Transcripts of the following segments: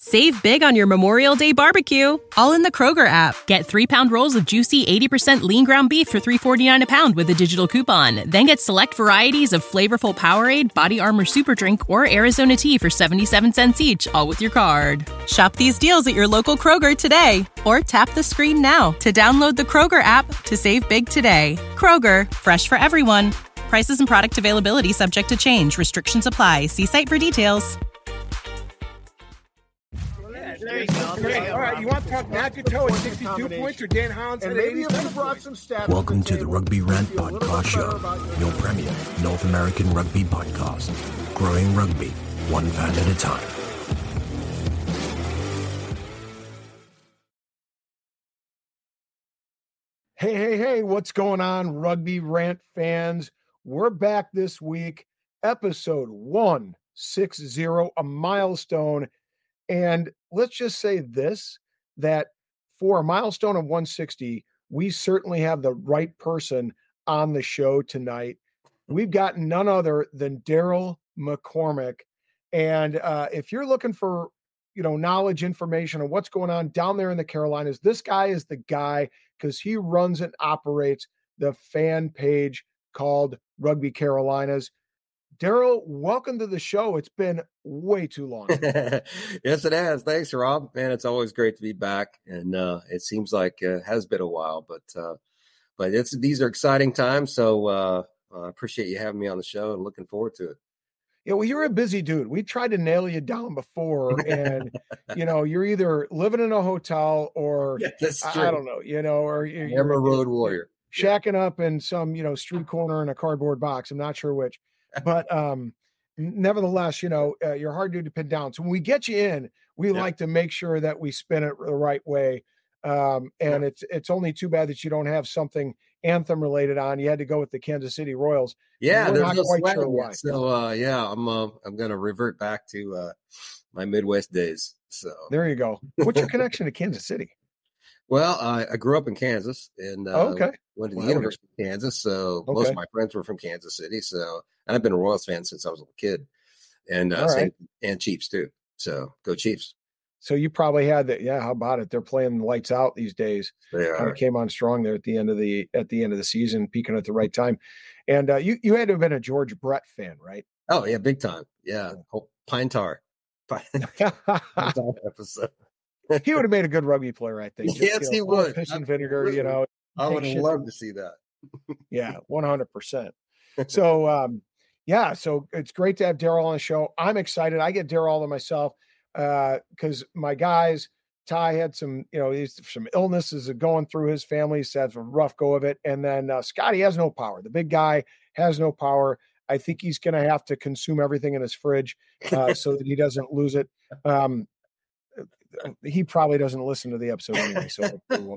Save big on your Memorial Day barbecue, all in the Kroger app. Get 3-pound rolls of juicy 80% lean ground beef for $3.49 a pound with a digital coupon. Then get select varieties of flavorful Powerade, Body Armor Super Drink, or Arizona tea for 77 cents each, all with your card. Shop these deals at your local Kroger today, or tap the screen now to download the Kroger app to save big today. Kroger, fresh for everyone. Prices and product availability subject to change. Restrictions apply. See site for details. There you go. Okay, all right, you want to talk Matthew Toe at 62 points or Dan Hounds at 87 points? Welcome to the Rugby Rant Podcast Show, your premier North American rugby podcast. Growing rugby, one fan at a time. Hey, what's going on, Rugby Rant fans? We're back this week, episode 160, a milestone. And let's just say this, that for a milestone of 160, we certainly have the right person on the show tonight. We've got none other than Daryl McCormick. And if you're looking for, knowledge, information on what's going on down there in the Carolinas, this guy is the guy because he runs and operates the fan page called Rugby Carolinas. Daryl, welcome to the show. It's been way too long. Yes, it has. Thanks, Rob. Man, it's always great to be back. And it seems like it has been a while, but these are exciting times. So I appreciate you having me on the show and looking forward to it. Yeah, well, you're a busy dude. We tried to nail you down before, and you're either living in a hotel or I don't know, or you're a road warrior, shacking up in some street corner in a cardboard box. I'm not sure which. But nevertheless, you're hard dude to pin down. So when we get you in, we like to make sure that we spin it the right way. And it's only too bad that you don't have something anthem related on. You had to go with the Kansas City Royals. Yeah, we're there's not no quite sure why. So I'm going to revert back to my Midwest days. So there you go. What's your connection to Kansas City? Well, I grew up in Kansas and went to the University of Kansas. So most of my friends were from Kansas City. So and I've been a Royals fan since I was a little kid, and and Chiefs too. So go Chiefs. So you probably had that. Yeah, how about it? They're playing lights out these days. They are. Kind of came on strong there at the end of the season, peaking at the right time. And you had to have been a George Brett fan, right? Oh yeah, big time. Yeah, Pine Tar. Episode. He would have made a good rugby player, I think. Yes, he would. Fish and vinegar, I would have loved to see that. Yeah, 100%. So, so it's great to have Daryl on the show. I'm excited. I get Daryl to myself because my guys, Ty had some, he's some illnesses going through his family. He's had a rough go of it. And then Scotty has no power. The big guy has no power. I think he's going to have to consume everything in his fridge so that he doesn't lose it. He probably doesn't listen to the episode anyway. So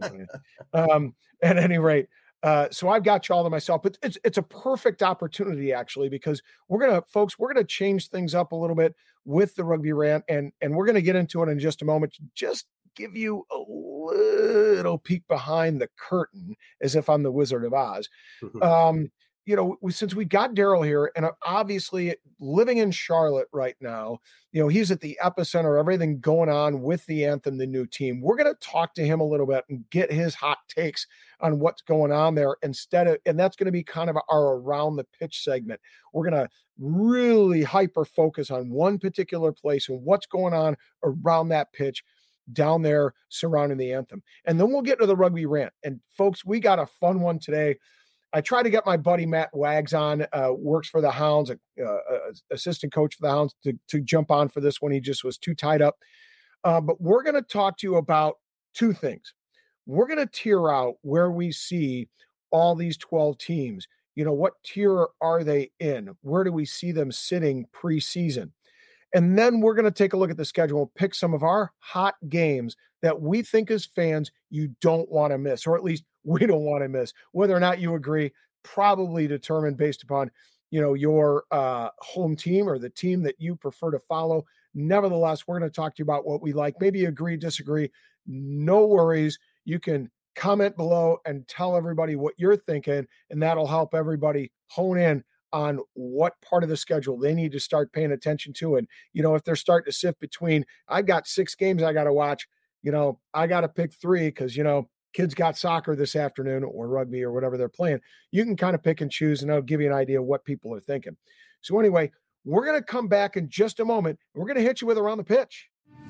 at any rate, so I've got you all to myself, but it's a perfect opportunity actually, because we're going to change things up a little bit with the Rugby Rant, and we're going to get into it in just a moment. Just give you a little peek behind the curtain as if I'm the Wizard of Oz. Since we got Daryl here, and obviously living in Charlotte right now, he's at the epicenter of everything going on with the Anthem, the new team. We're going to talk to him a little bit and get his hot takes on what's going on there and that's going to be kind of our around the pitch segment. We're going to really hyper focus on one particular place and what's going on around that pitch down there surrounding the Anthem. And then we'll get to the Rugby Rant. And folks, we got a fun one today. I tried to get my buddy Matt Wags on, works for the Hounds, assistant coach for the Hounds, to jump on for this one. He just was too tied up. But we're going to talk to you about two things. We're going to tier out where we see all these 12 teams. What tier are they in? Where do we see them sitting preseason? And then we're going to take a look at the schedule and pick some of our hot games that we think as fans you don't want to miss, or at least we don't want to miss. Whether or not you agree, probably determined based upon, your home team or the team that you prefer to follow. Nevertheless, we're going to talk to you about what we like. Maybe agree, disagree. No worries. You can comment below and tell everybody what you're thinking, and that'll help everybody hone in on what part of the schedule they need to start paying attention to. And, if they're starting to sift between, I've got 6 games I got to watch, I got to pick 3 because, kids got soccer this afternoon or rugby or whatever they're playing. You can kind of pick and choose, and I'll give you an idea of what people are thinking. So anyway, we're going to come back in just a moment. We're going to hit you with Around the Pitch.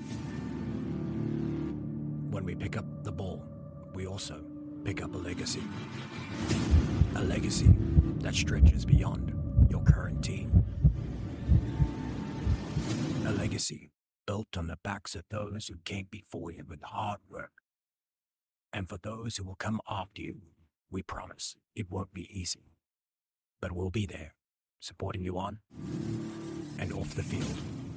When we pick up the ball, we also pick up a legacy. A legacy that stretches beyond your current team. A legacy built on the backs of those who came before you with hard work. And for those who will come after you, we promise it won't be easy. But we'll be there, supporting you on and off the field.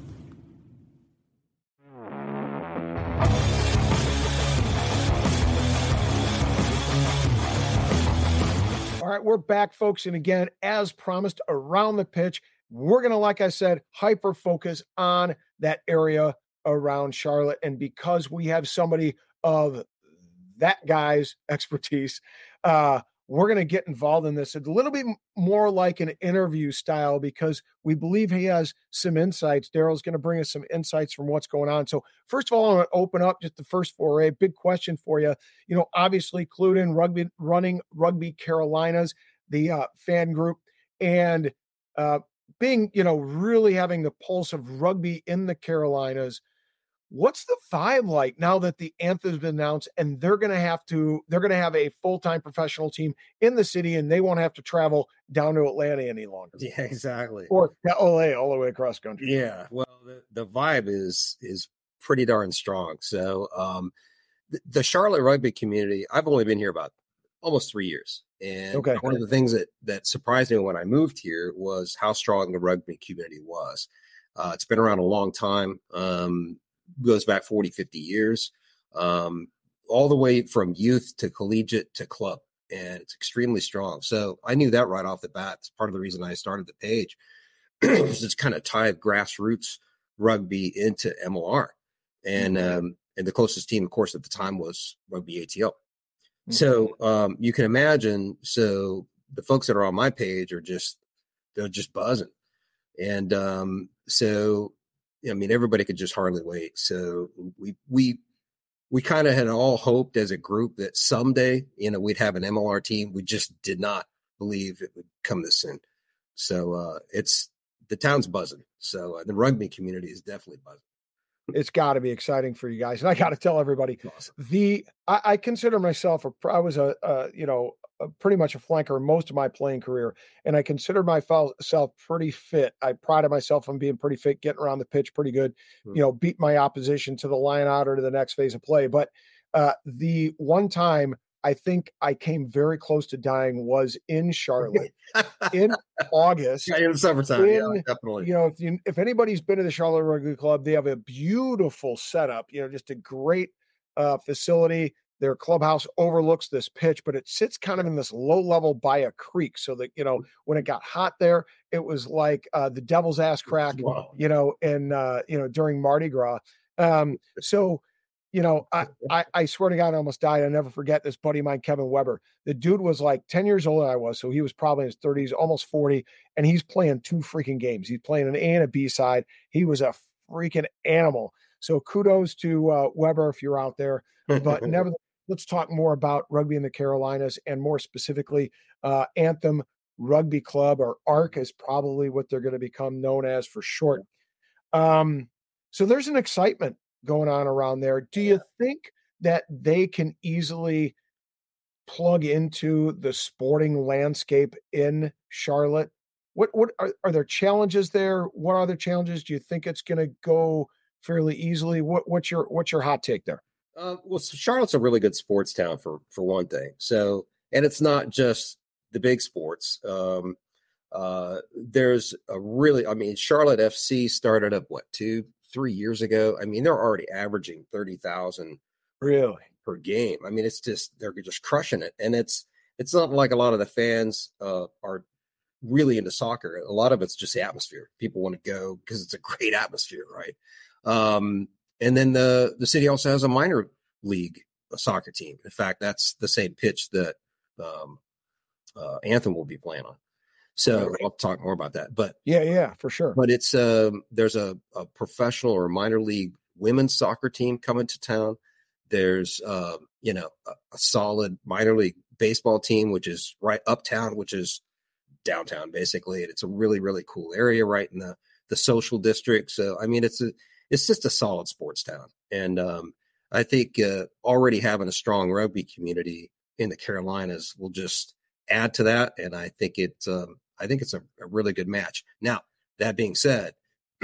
All right, we're back, folks. And again, as promised, Around the Pitch, we're going to, like I said, hyper focus on that area around Charlotte. And because we have somebody of that guy's expertise, we're going to get involved in this a little bit more like an interview style, because we believe he has some insights. Daryl's going to bring us some insights from what's going on. So first of all, I want to open up just the first foray. Big question for you. Obviously clued in running Rugby Carolinas, the fan group, and being, really having the pulse of rugby in the Carolinas. What's the vibe like now that the anthem's been announced and they're going to have a full-time professional team in the city and they won't have to travel down to Atlanta any longer? Yeah, exactly. Or LA all the way across country. Yeah. Well, the vibe is pretty darn strong. So the Charlotte rugby community, I've only been here about almost 3 years. And one of the things that surprised me when I moved here was how strong the rugby community was. It's been around a long time. Goes back 40, 50 years, all the way from youth to collegiate to club. And it's extremely strong. So I knew that right off the bat. It's part of the reason I started the page. It's kind of tied grassroots rugby into MLR. And the closest team, of course, at the time was Rugby ATL. Mm-hmm. So you can imagine, so the folks that are on my page they're just buzzing. And everybody could just hardly wait. So we kind of had all hoped as a group that someday, we'd have an MLR team. We just did not believe it would come this soon. So the town's buzzing. So the rugby community is definitely buzzing. It's got to be exciting for you guys. And I got to tell everybody, awesome. I consider myself I was pretty much a flanker most of my playing career, and I consider myself pretty fit. I prided myself on being pretty fit, getting around the pitch pretty good, beat my opposition to the line out or to the next phase of play. But the one time I think I came very close to dying was in Charlotte in August. Yeah, in the summertime, yeah, definitely. If anybody's been to the Charlotte Rugby Club, they have a beautiful setup, just a great facility. Their clubhouse overlooks this pitch, but it sits kind of in this low level by a creek. So that, when it got hot there, it was like the devil's ass crack, wow. During Mardi Gras. I swear to God, I almost died. I never forget this buddy of mine, Kevin Weber. The dude was like 10 years older than I was. So he was probably in his 30s, almost 40. And he's playing 2 freaking games. He's playing an A and a B side. He was a freaking animal. So kudos to Weber if you're out there. But nevertheless, let's talk more about rugby in the Carolinas, and more specifically, Anthem Rugby Club, or ARC is probably what they're going to become known as for short. So there's an excitement going on around there. Do you think that they can easily plug into the sporting landscape in Charlotte? What are there challenges there? What are the challenges? Do you think it's going to go fairly easily? What's your hot take there? Well, Charlotte's a really good sports town for one thing. So, and it's not just the big sports. There's Charlotte FC started up 2-3 years ago. They're already averaging 30,000 really per game. It's just, they're just crushing it. And it's not like a lot of the fans are really into soccer. A lot of it's just the atmosphere. People want to go because it's a great atmosphere, right? And then the city also has a minor league soccer team. In fact, that's the same pitch that Anthem will be playing on. So I'll talk more about that. But yeah, for sure. But it's there's a professional or minor league women's soccer team coming to town. There's a solid minor league baseball team, which is right uptown, which is downtown basically. And it's a really, really cool area right in the social district. So I mean, it's just a solid sports town. And I think already having a strong rugby community in the Carolinas will just add to that. And I think it's a really good match. Now, that being said,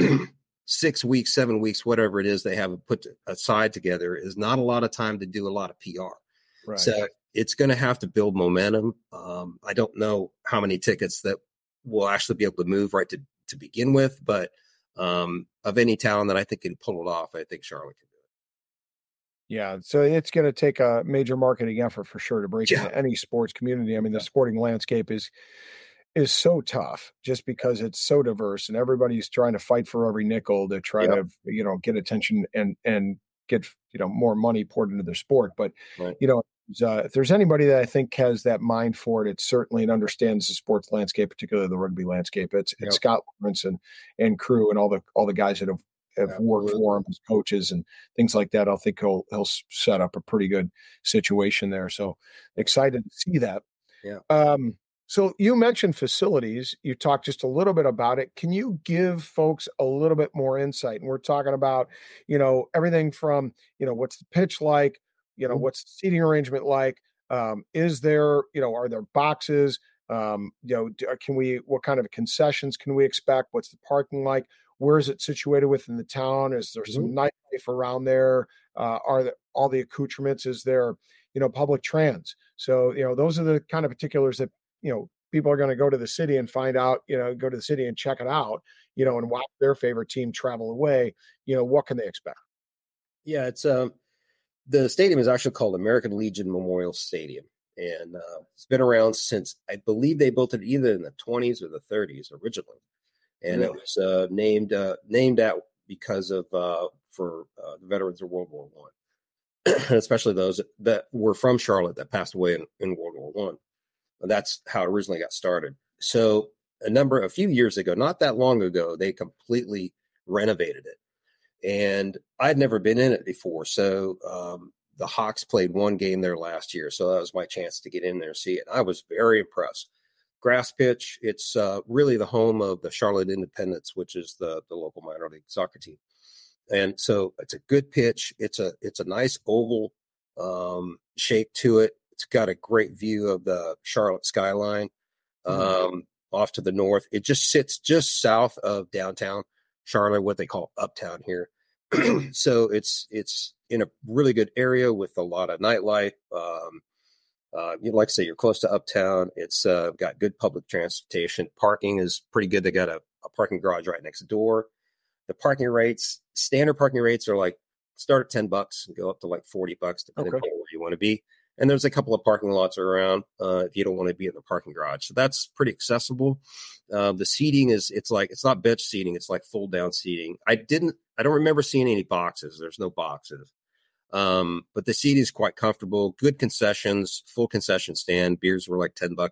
6 weeks, 7 weeks, whatever it is they have put aside together is not a lot of time to do a lot of PR. Right. So it's going to have to build momentum. I don't know how many tickets that will actually be able to move right to begin with, but of any town that I think can pull it off, I think Charlotte can do it. Yeah, so it's going to take a major marketing effort for sure to break into any sports community. I mean, the sporting landscape is so tough just because it's so diverse and everybody's trying to fight for every nickel to try to, get attention and get, more money poured into their sport. But, if there's anybody that I think has that mind for it, it's certainly and understands the sports landscape, particularly the rugby landscape. It's Scott Lawrence and crew and all the guys that have worked for him as coaches and things like that. I think he'll set up a pretty good situation there. So excited to see that. Yeah. So you mentioned facilities. You talked just a little bit about it. Can you give folks a little bit more insight? And we're talking about, everything from, what's the pitch like? What's the seating arrangement like? Is there, are there boxes? What kind of concessions can we expect? What's the parking like? Where is it situated within the town? Is there some nightlife around there? Are there all the accoutrements? Is there, public trans? So, those are the kind of particulars that, people are going to go to the city and find out, go to the city and check it out, and watch their favorite team travel away. What can they expect? Yeah, it's the stadium is actually called American Legion Memorial Stadium. And it's been around since, I believe they built it either in the 20s or the 30s originally. And it was named because of for the veterans of World War I, especially those that were from Charlotte that passed away in World War I. That's how it originally got started. So a few years ago, not that long ago, they completely renovated it. And I'd never been in it before. So the Hawks played one game there last year. So that was my chance to get in there and see it. I was very impressed. Grass pitch. It's really the home of the Charlotte Independents, which is the local minor league soccer team. And so it's a good pitch. It's a nice oval shape to it. It's got a great view of the Charlotte skyline off to the north. It just sits just south of downtown Charlotte, what they call uptown here. So it's in a really good area with a lot of nightlife. You'd like to say you're close to uptown. It's got good public transportation. Parking is pretty good. They got a parking garage right next door. The standard parking rates are start at $10 and go up to $40 depending on where you want to be. And there's a couple of parking lots around if you don't want to be in the parking garage. So that's pretty accessible. The seating it's not bench seating. It's like fold down seating. I don't remember seeing any boxes. There's no boxes. But the seating is quite comfortable, good concessions, full concession stand. Beers were like $10,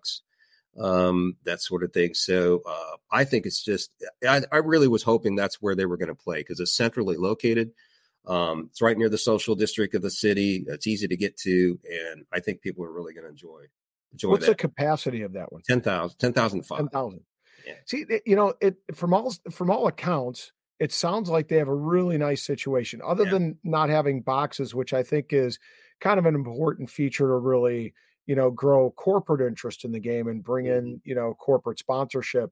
that sort of thing. So, I think it's just, I really was hoping that's where they were going to play because it's centrally located. It's right near the social district of the city. It's easy to get to. And I think people are really going to enjoy What's that. The capacity of that one? 10,005. 10,000. Yeah. See, from all accounts, it sounds like they have a really nice situation other than not having boxes, which I think is kind of an important feature to really, grow corporate interest in the game and bring in, corporate sponsorship.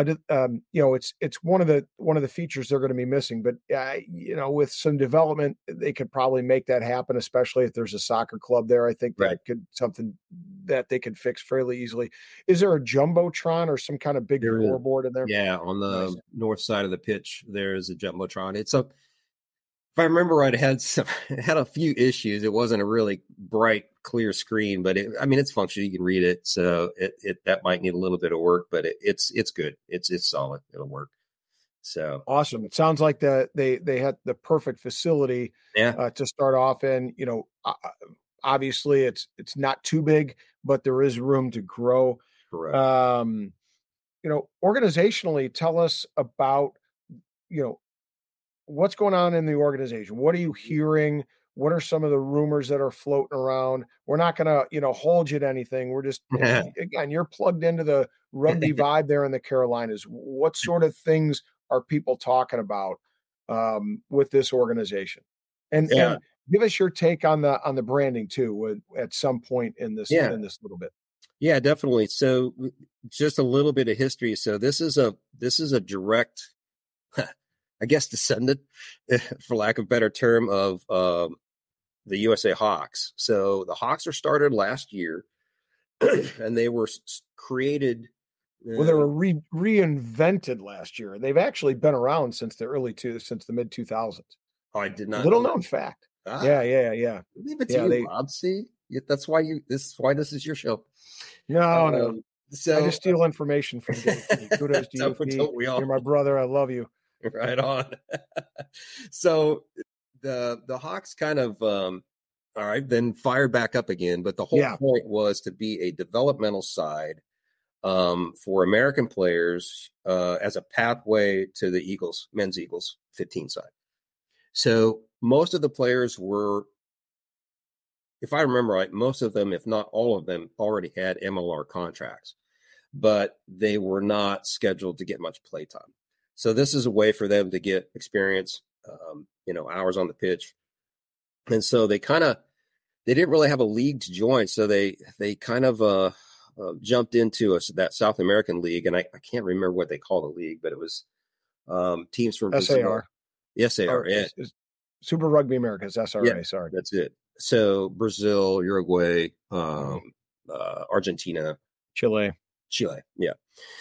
It's one of the features they're going to be missing, but with some development, they could probably make that happen, especially if there's a soccer club there. I think that could something that they could fix fairly easily. Is there a jumbotron or some kind of big scoreboard in there? Yeah, on the north side of the pitch, there's a jumbotron. If I remember right, it had a few issues. It wasn't a really bright, clear screen, but it's functional. You can read it, so that might need a little bit of work, but it's good. It's solid. It'll work. So awesome! It sounds like they had the perfect facility to start off in. Obviously, it's not too big, but there is room to grow. Correct. organizationally, tell us about, what's going on in the organization. What are you hearing? What are some of the rumors that are floating around? We're not going to, hold you to anything. We're just, again, you're plugged into the rugby vibe there in the Carolinas. What sort of things are people talking about with this organization? And give us your take on the branding too, at some point in this little bit. Yeah, definitely. So just a little bit of history. So this is a direct, I guess, descendant, for lack of a better term, of the USA Hawks. So the Hawks were started last year, and they were created. Well, they were reinvented last year, and they've actually been around since the mid 2000s. Oh, I did not. Little known fact. Yeah. Leave it to you, Rob. See, that's why this is your show. No. So I just steal information from Dave. Kudos to you. You're my brother. I love you. Right on. So the Hawks kind of then fired back up again, but the whole point was to be a developmental side for American players as a pathway to the men's Eagles 15 side. So most of the players were, if I remember right, most of them, if not all of them, already had MLR contracts, but they were not scheduled to get much play time. So this is a way for them to get experience, hours on the pitch. And so they didn't really have a league to join. So they kind of jumped into that South American league. And I can't remember what they call the league, but it was teams from SAR. Yes, they are. Yeah. Super Rugby Americas, SRA. Yeah, sorry. That's it. So Brazil, Uruguay, Argentina, Chile. Yeah.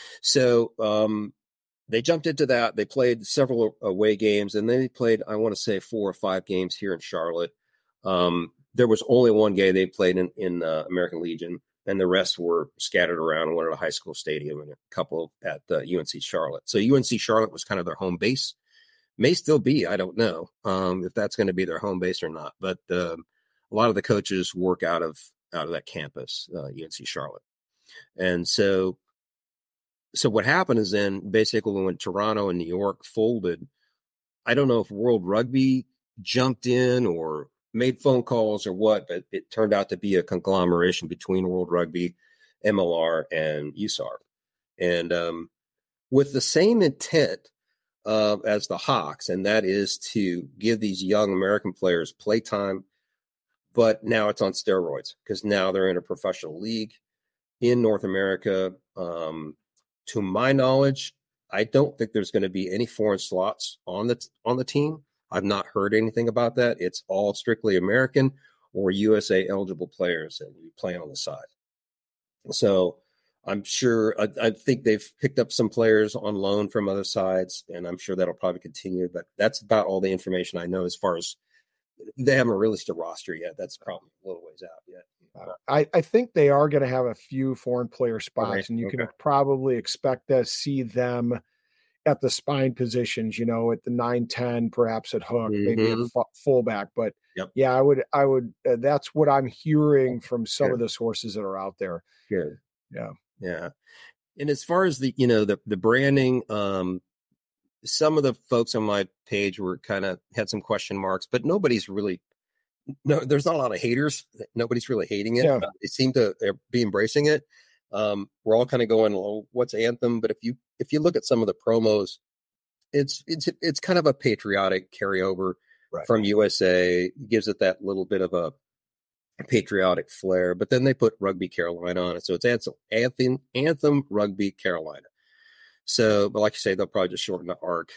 So they jumped into that. They played several away games, and then they played, I want to say, 4 or 5 games here in Charlotte. There was only one game they played in American Legion, and the rest were scattered around one at a high school stadium and a couple at UNC Charlotte. So UNC Charlotte was kind of their home base. May still be, I don't know if that's going to be their home base or not. But a lot of the coaches work out of that campus, UNC Charlotte. And so what happened is then basically when Toronto and New York folded, I don't know if World Rugby jumped in or made phone calls or what, but it turned out to be a conglomeration between World Rugby, MLR, and USAR. And with the same intent as the Hawks, and that is to give these young American players playtime, but now it's on steroids because now they're in a professional league in North America. To my knowledge, I don't think there's going to be any foreign slots on the team. I've not heard anything about that. It's all strictly American or USA eligible players that will be playing on the side. So I'm sure, I think they've picked up some players on loan from other sides, and I'm sure that'll probably continue. But that's about all the information I know as far as they haven't released a roster yet. That's probably a little ways out yet. I think they are going to have a few foreign player spots, and you can probably expect to see them at the spine positions, at the 9-10, perhaps at hook, maybe at fullback. But yeah, I would. That's what I'm hearing from some of the sources that are out there. Good. Yeah. And as far as the branding, some of the folks on my page were had some question marks, but nobody's really. No, there's not a lot of haters. Nobody's really hating it. Yeah. They seem to be embracing it. We're all kind of going, well, what's Anthem? But if you look at some of the promos, it's kind of a patriotic carryover from USA. It gives it that little bit of a patriotic flair. But then they put Rugby Carolina on it, so it's Anthem Rugby Carolina. So, but like you say, they'll probably just shorten the arc.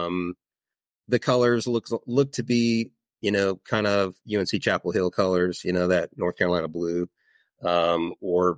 The colors look to be, kind of UNC Chapel Hill colors, that North Carolina blue, or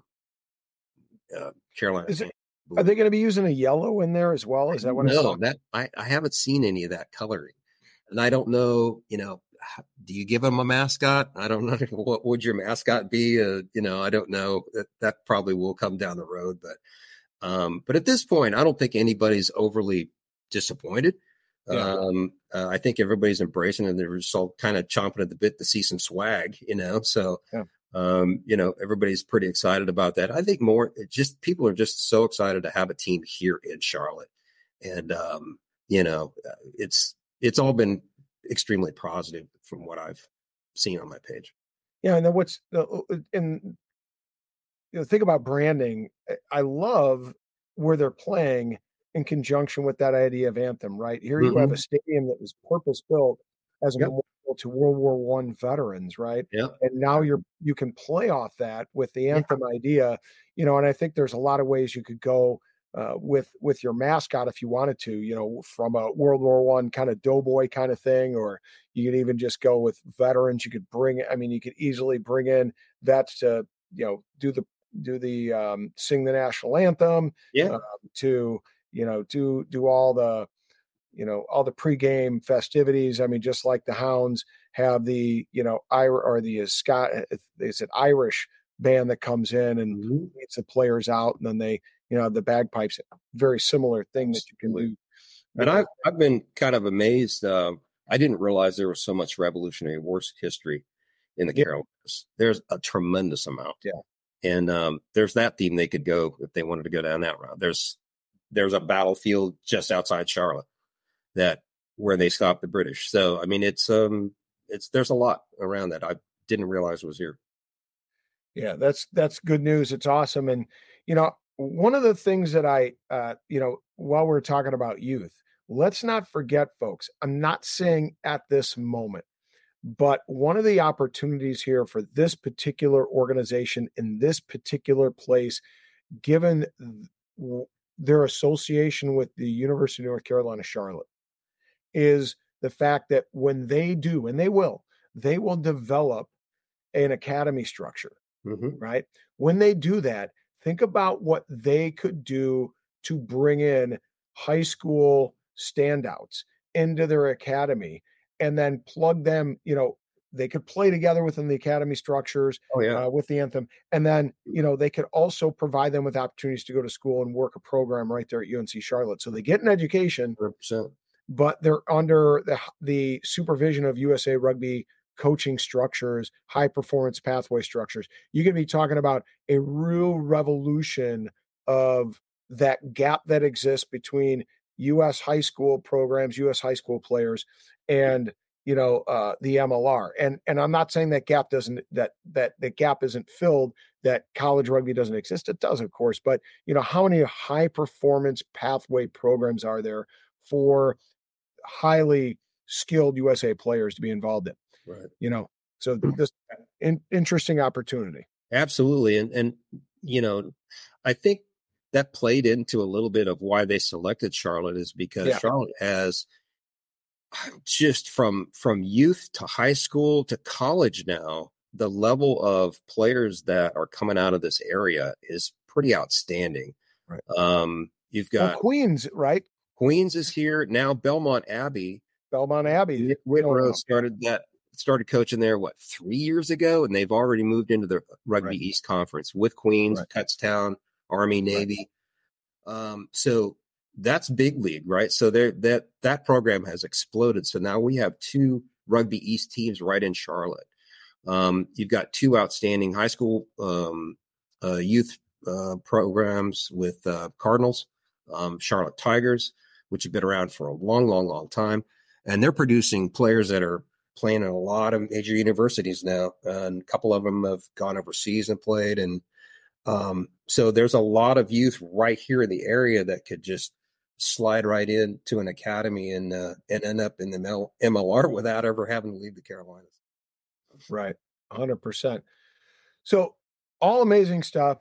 Carolina. Are they going to be using a yellow in there as well? Is that what? No, I haven't seen any of that coloring, and I don't know. Do you give them a mascot? I don't know. What would your mascot be? I don't know. That probably will come down the road, but at this point, I don't think anybody's overly disappointed. Yeah. I think everybody's embracing it. They're just all kind of chomping at the bit to see some swag, So Everybody's pretty excited about that. I think people are just so excited to have a team here in Charlotte. And, it's all been extremely positive from what I've seen on my page. Yeah. And then think about branding. I love where they're playing in conjunction with that idea of anthem, right? Here you have a stadium that was purpose built as a memorial to World War I veterans, right? Yeah. And now you can play off that with the anthem idea, and I think there's a lot of ways you could go with your mascot if you wanted to, from a World War I kind of doughboy kind of thing, or you could even just go with veterans. You could easily bring in vets to, do the sing the national anthem, to do all the all the pregame festivities. I mean, just like the Hounds have the Irish band that comes in and leads the players out, and then they the bagpipes. Very similar thing that you can do. And I've been kind of amazed. I didn't realize there was so much Revolutionary War history in the Carolinas. There's a tremendous amount. Yeah. And there's that theme they could go if they wanted to go down that route. There's a battlefield just outside Charlotte where they stopped the British. So I mean, it's there's a lot around that I didn't realize was here. Yeah, that's good news. It's awesome. And one of the things that I while we're talking about youth, let's not forget, folks. I'm not saying at this moment, but one of the opportunities here for this particular organization in this particular place, given their association with the University of North Carolina, Charlotte, is the fact that when they do, and they will develop an academy structure, right? When they do that, think about what they could do to bring in high school standouts into their academy, and then plug them, they could play together within the academy structures with the anthem. And then, they could also provide them with opportunities to go to school and work a program right there at UNC Charlotte. So they get an education, 100%. But they're under the supervision of USA Rugby coaching structures, high performance pathway structures. You can be talking about a real revolution of that gap that exists between U.S. high school programs, U.S. high school players, and the MLR. And I'm not saying that gap that gap isn't filled, that college rugby doesn't exist. It does, of course. But how many high performance pathway programs are there for highly skilled USA players to be involved in? Right. So this interesting opportunity. Absolutely. And I think that played into a little bit of why they selected Charlotte, is because Charlotte has just from youth to high school to college now, the level of players that are coming out of this area is pretty outstanding. Right. You've got Queens, right? Queens is here now. Belmont Abbey. Nick Whitrow started coaching there 3 years ago, and they've already moved into the Rugby East Conference with Queens, Kutztown, Army, Navy. So that's big league, right? So that program has exploded. So now we have 2 Rugby East teams right in Charlotte. You've got 2 outstanding high school youth programs with Cardinals, Charlotte Tigers, which have been around for a long, long, long time. And they're producing players that are playing in a lot of major universities now. And a couple of them have gone overseas and played. And so there's a lot of youth right here in the area that could just slide right into an academy and end up in the MLR without ever having to leave the Carolinas. Right. 100%. So all amazing stuff.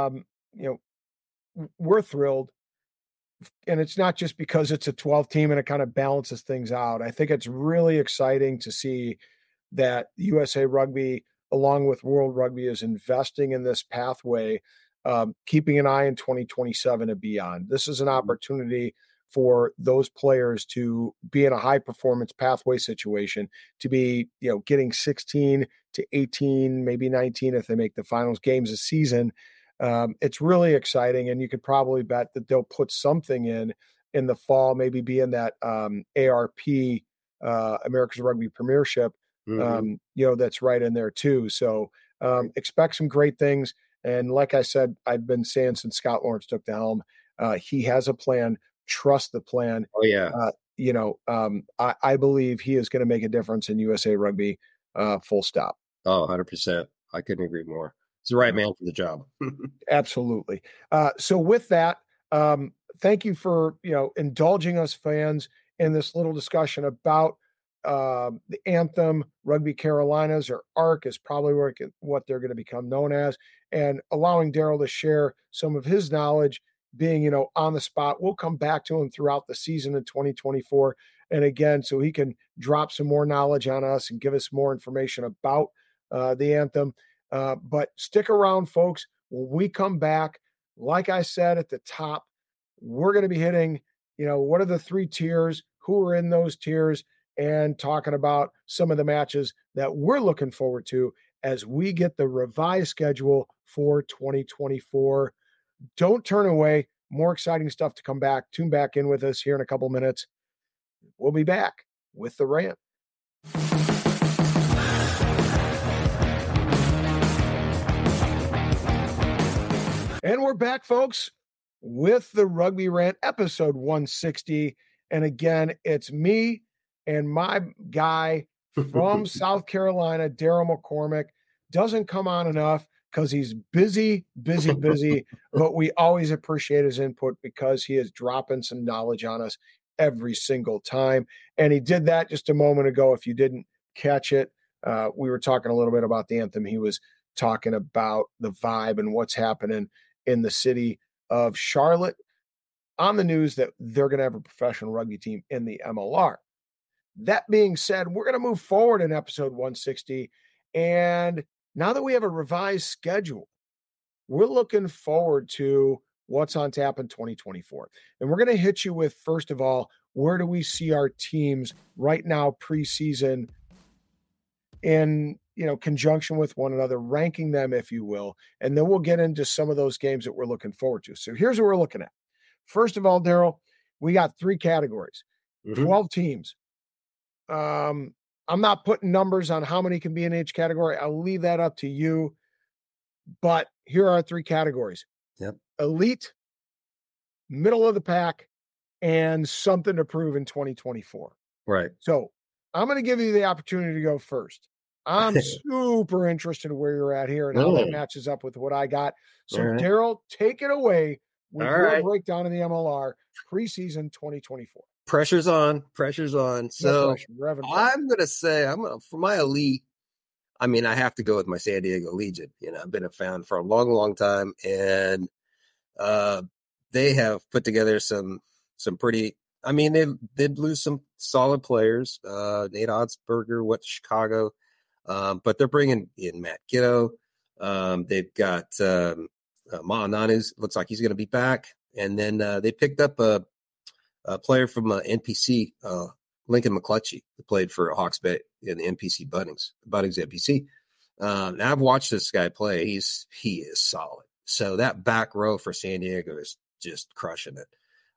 We're thrilled. And it's not just because it's a 12 team and it kind of balances things out. I think it's really exciting to see that USA Rugby, along with World Rugby, is investing in this pathway, keeping an eye in 2027 and beyond. This is an opportunity for those players to be in a high performance pathway situation, to be, getting 16 to 18, maybe 19 if they make the finals games a season. It's really exciting, and you could probably bet that they'll put something in the fall, maybe be in that ARP, America's Rugby Premiership, that's right in there too. So Expect some great things. And like I said, I've been saying since Scott Lawrence took the helm, he has a plan. Trust the plan. Oh, yeah. I believe he is going to make a difference in USA Rugby, full stop. Oh, 100%. I couldn't agree more. He's the right man for the job. Absolutely. So with that, thank you for, indulging us fans in this little discussion about the Anthem. Rugby Carolinas, or ARC, is probably what they're going to become known as, and allowing Daryl to share some of his knowledge, being, on the spot. We'll come back to him throughout the season in 2024. And again, so he can drop some more knowledge on us and give us more information about the Anthem. But stick around, folks. When we come back, like I said at the top, we're going to be hitting, what are the 3 tiers, who are in those tiers, and talking about some of the matches that we're looking forward to as we get the revised schedule for 2024. Don't turn away. More exciting stuff to come back. Tune back in with us here in a couple minutes. We'll be back with the rant. And we're back, folks, with the Rugby Rant, episode 160. And again, it's me and my guy from South Carolina, Daryl McCormick. Doesn't come on enough because he's busy, but we always appreciate his input because he is dropping some knowledge on us every single time. And he did that just a moment ago. If you didn't catch it, we were talking a little bit about the Anthem. He was talking about the vibe and what's happening in the city of Charlotte, on the news that they're going to have a professional rugby team in the MLR. That being said, we're going to move forward in episode 160. And now that we have a revised schedule, we're looking forward to what's on tap in 2024. And we're going to hit you with, first of all, where do we see our teams right now preseason in, conjunction with one another, ranking them, if you will. And then we'll get into some of those games that we're looking forward to. So here's what we're looking at. First of all, Daryl, we got 3 categories, 12 teams. I'm not putting numbers on how many can be in each category. I'll leave that up to you. But here are 3 categories. Yep. Elite, middle of the pack, and something to prove in 2024. Right. So I'm going to give you the opportunity to go first. I'm super interested in where you're at here and how that matches up with what I got. So, Daryl, take it away with your breakdown of the MLR preseason 2024. Pressure's on. So I'm going to say, for my elite, I have to go with my San Diego Legion. I've been a fan for a long, long time, and they have put together some pretty. They'd lose some solid players. Nate Odsberger, Chicago, but they're bringing in Matt Giddo. They've got Ma'ananu. Looks like he's going to be back, and then they picked up a player from NPC, Lincoln McClutchy, who played for Hawke's Bay in the NPC Bunnings NPC. Now I've watched this guy play. He is solid. So that back row for San Diego is just crushing it.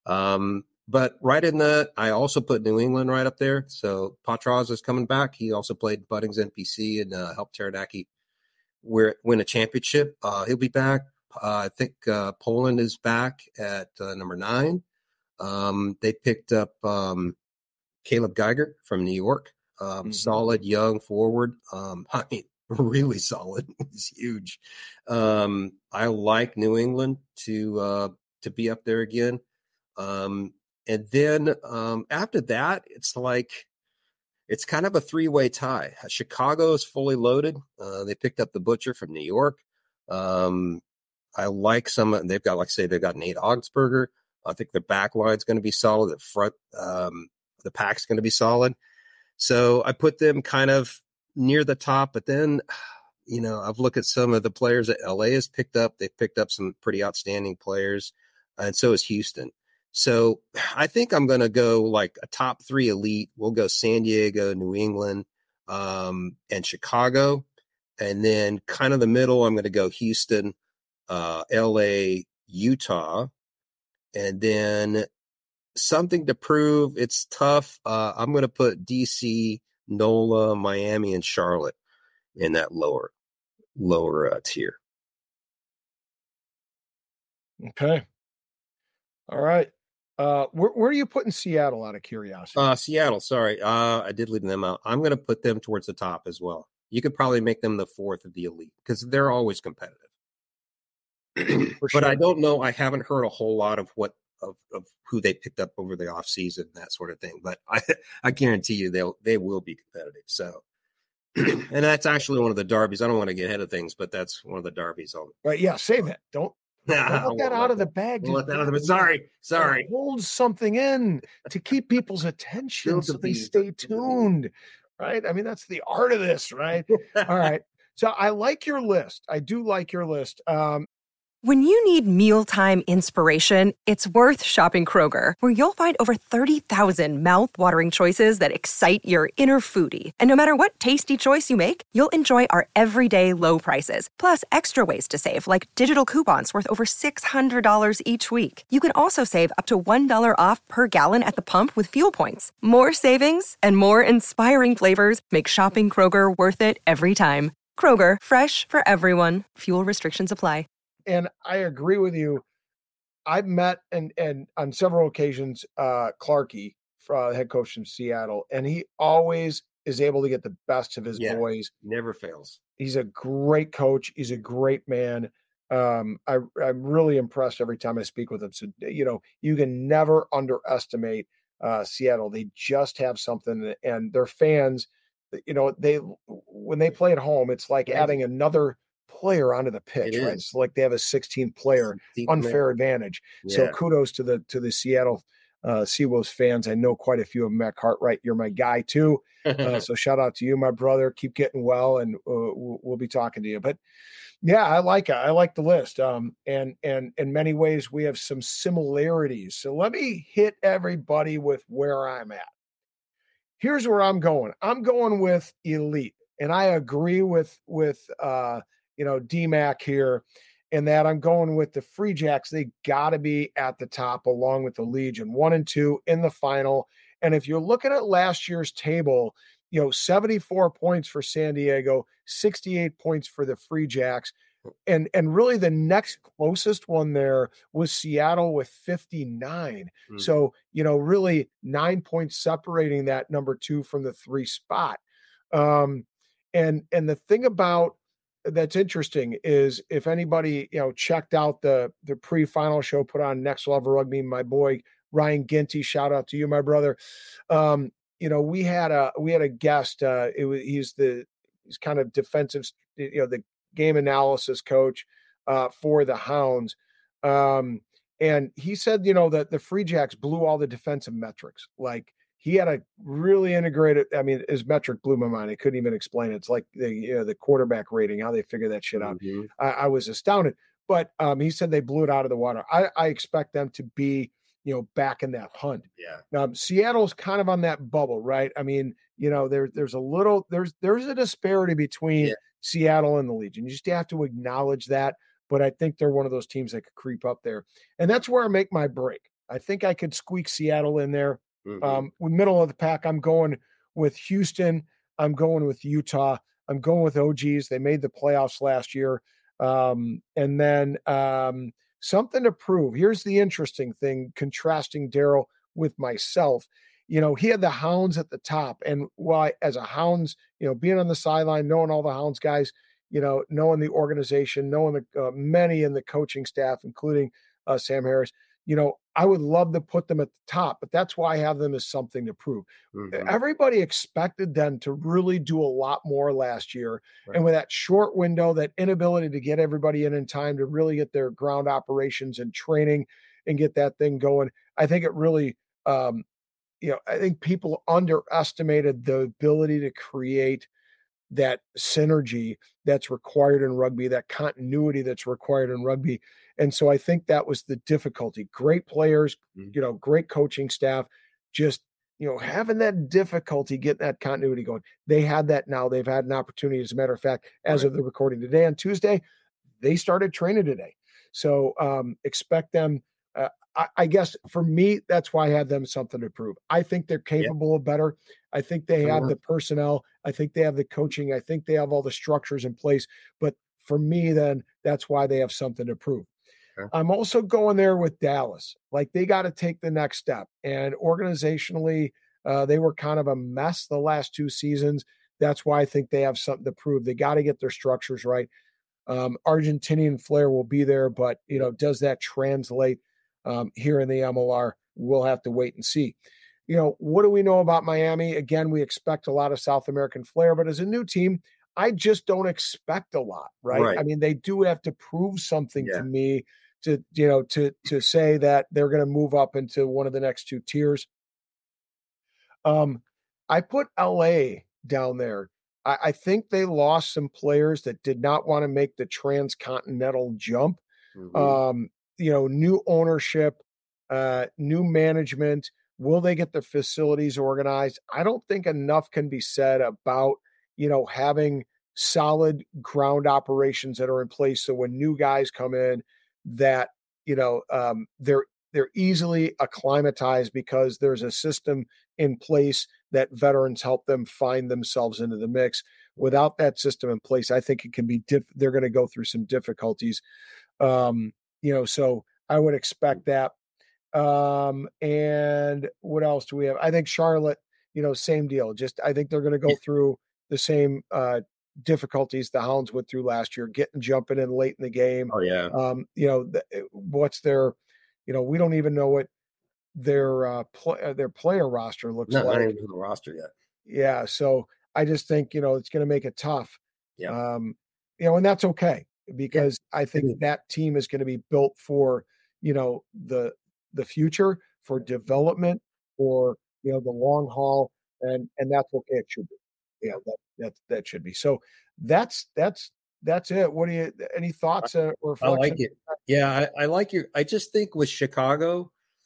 But I also put New England right up there. So Patraz is coming back. He also played Bunnings NPC and helped Taranaki win a championship. He'll be back. I think Poland is back at number 9. They picked up Caleb Geiger from New York. Solid young forward. Really solid. He's huge. I like New England to be up there again. And then after that, it's kind of a 3-way tie. Chicago is fully loaded. They picked up the Butcher from New York. I like they've got, they've got Nate Odsberger. I think the back line's going to be solid. The front, the pack's going to be solid. So I put them kind of near the top, but then, I've looked at some of the players that LA has picked up. They've picked up some pretty outstanding players, and so is Houston. So I think I'm going to go like a top 3 elite. We'll go San Diego, New England, and Chicago. And then kind of the middle, I'm going to go Houston, LA, Utah. And then something to prove. It's tough. I'm going to put DC, NOLA, Miami, and Charlotte in that lower. lower tier. Okay. All right. Where are you putting Seattle out of curiosity? Seattle, sorry. I did leave them out. I'm going to put them towards the top as well. You could probably make them the fourth of the elite because they're always competitive. But I don't know. I haven't heard a whole lot of who they picked up over the offseason, that sort of thing. But I guarantee you they will be competitive. So, and that's actually one of the derbies. I don't want to get ahead of things, but that's one of the derbies. Right? Yeah, save that. Don't let that out of the bag. Sorry. Hold something in to keep people's attention so they stay tuned. Right? I mean, that's the art of this, right? All right. So I like your list. I do like your list. When you need mealtime inspiration, it's worth shopping Kroger, where you'll find over 30,000 mouth-watering choices that excite your inner foodie. And no matter what tasty choice you make, you'll enjoy our everyday low prices, plus extra ways to save, like digital coupons worth over $600 each week. You can also save up to $1 off per gallon at the pump with fuel points. More savings and more inspiring flavors make shopping Kroger worth it every time. Kroger, fresh for everyone. Fuel restrictions apply. And I agree with you. I've met and on several occasions, Clarkey, head coach from Seattle, and he always is able to get the best of his boys. Never fails. He's a great coach. He's a great man. I'm really impressed every time I speak with him. So, you can never underestimate Seattle. They just have something, and their fans, when they play at home, it's like adding another player onto the pitch, right? It's like they have a 16th player, unfair advantage. Yeah. So kudos to the Seattle Seawolves fans. I know quite a few of them. Matt Cartwright, you're my guy too. So shout out to you, my brother. Keep getting well, and we'll be talking to you. But yeah, I like it. I like the list. And in many ways we have some similarities. So let me hit everybody with where I'm at. Here's where I'm going. I'm going with elite, and I agree with DMAC here, and that I'm going with the Free Jacks. They got to be at the top along with the Legion, 1 and 2 in the final. And if you're looking at last year's table, 74 points for San Diego, 68 points for the Free Jacks. And really the next closest one there was Seattle with 59. So, really 9 points separating that number 2 from the 3 spot. And the thing about that's interesting is if anybody, checked out the pre-final show put on Next Level Rugby, my boy, Ryan Ginty, shout out to you, my brother. We had a guest, he's kind of defensive, the game analysis coach, for the Hounds. And he said, that the Free Jacks blew all the defensive metrics. Like, he had a really integrated, his metric blew my mind. I couldn't even explain it. It's like the quarterback rating, how they figure that shit out. Mm-hmm. I was astounded. But he said they blew it out of the water. I expect them to be, back in that hunt. Yeah. Seattle's kind of on that bubble, right? There's a disparity between Seattle and the Legion. You just have to acknowledge that. But I think they're one of those teams that could creep up there. And that's where I make my break. I think I could squeak Seattle in there. Mm-hmm. With middle of the pack, I'm going with Houston. I'm going with Utah. I'm going with OGs. They made the playoffs last year. And then something to prove. Here's the interesting thing, contrasting Daryl with myself. He had the Hounds at the top. And why, as a Hounds, being on the sideline, knowing all the Hounds guys, knowing the organization, knowing the many in the coaching staff, including Sam Harris, I would love to put them at the top, but that's why I have them as something to prove. Mm-hmm. Everybody expected them to really do a lot more last year. Right. And with that short window, that inability to get everybody in time to really get their ground operations and training and get that thing going, I think it really, I think people underestimated the ability to create that synergy that's required in rugby, that continuity that's required in rugby. And so I think that was the difficulty. Great players, great coaching staff, just, having that difficulty getting that continuity going. They had that now. They've had an opportunity. As a matter of fact, as of the recording today on Tuesday, they started training today. So expect them. I guess for me, that's why I have them something to prove. I think they're capable of better. I think they have the personnel. I think they have the coaching. I think they have all the structures in place, but for me, then that's why they have something to prove. Okay. I'm also going there with Dallas. Like, they got to take the next step. And organizationally, they were kind of a mess the last 2 seasons. That's why I think they have something to prove. They got to get their structures right. Argentinian flair will be there, but, does that translate here in the MLR? We'll have to wait and see. What do we know about Miami? Again, we expect a lot of South American flair, but as a new team, I just don't expect a lot, right? I mean, they do have to prove something to me to say that they're going to move up into one of the next 2 tiers. I put LA down there. I think they lost some players that did not want to make the transcontinental jump. Mm-hmm. New ownership, new management. Will they get their facilities organized? I don't think enough can be said about, having solid ground operations that are in place. So when new guys come in, that, they're easily acclimatized because there's a system in place that veterans help them find themselves into the mix. Without that system in place, I think it can be they're going to go through some difficulties. So I would expect that. And what else do we have? I think Charlotte, same deal. I think they're going to go through the same difficulties the Hounds went through last year, jumping in late in the game. Oh yeah. What's their, we don't even know what their player roster looks like. Not even the roster yet. Yeah. So I just think, it's going to make it tough. Yeah. And that's okay, because I think that team is going to be built for, the future, for development, for, the long haul. And that's okay. It should be. That should be. So that's it. What do you, any thoughts or reflections? I like it. Yeah. I like I just think with Chicago,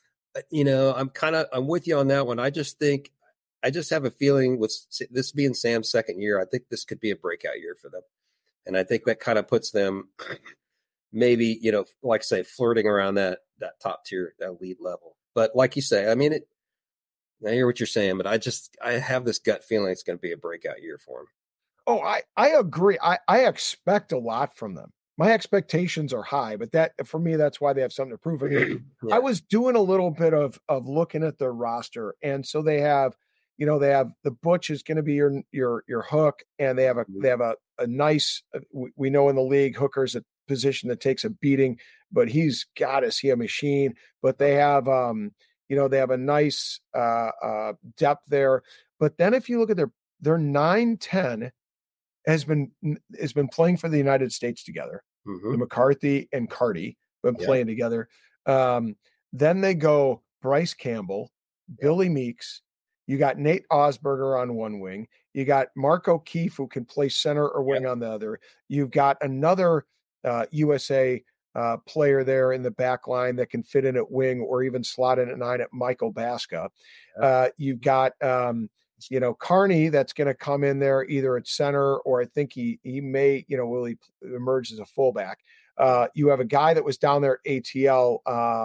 I'm with you on that one. I just have a feeling with this being Sam's second year, I think this could be a breakout year for them. And I think that kind of puts them maybe, like I say, flirting around that top tier, that lead level. But like you say, I mean, I hear what you're saying, but I have this gut feeling it's going to be a breakout year for them. Oh, I agree. I expect a lot from them. My expectations are high, but that, for me, that's why they have something to prove. I mean, I was doing a little bit of looking at their roster, and so they have the Butch is going to be your hook, and they have a nice. We know in the league, hooker's a position that takes a beating, but he's got us. He a machine. But they have they have a nice depth there. But then if you look at their 9-10 has been playing for the United States together. Mm-hmm. The McCarthy and Carty been playing together. Then they go Bryce Campbell, Billy Meeks. You got Nate Osberger on one wing. You got Mark O'Keefe, who can play center or wing on the other. You've got another USA player there in the back line that can fit in at wing or even slot in at 9 at Michael Baska. You've got Carney that's going to come in there either at center, or I think he may, will he emerge as a fullback. You have a guy that was down there at ATL,